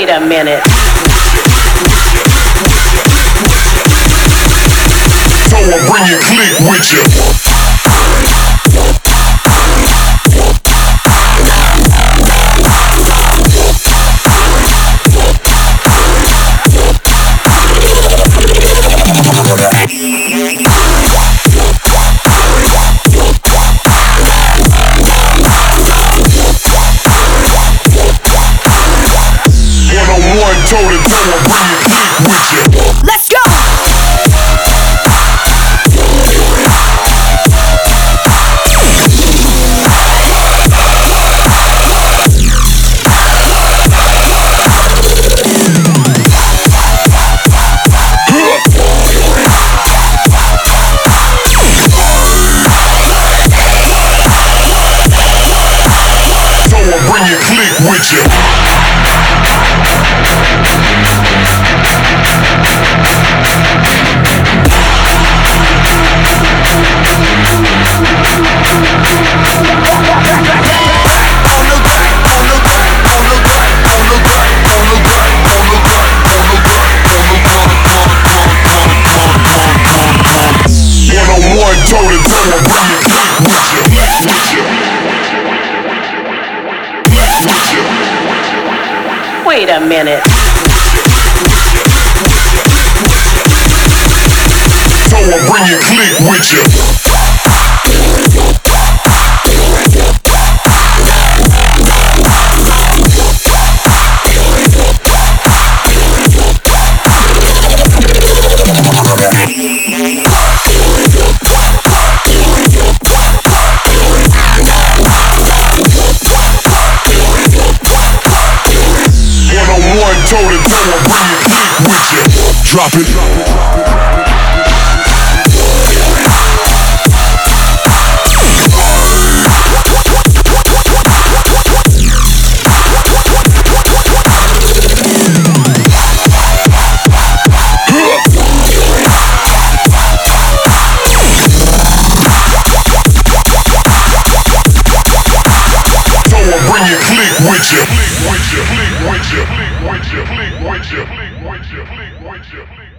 Wait a minute. So I bring your clique with you. One toe to toe, I bring your clique with you. Let's go! So I bring your clique with you. Toe to toe, I bring your clique with you. Wait a minute. So I bring your clique with you. One toe to toe, I bring your clique with you. Drop it. So I bring your clique with you. Clique with you. Clique with you. Clique with you. Clique with you. Clique with you. Clique with you.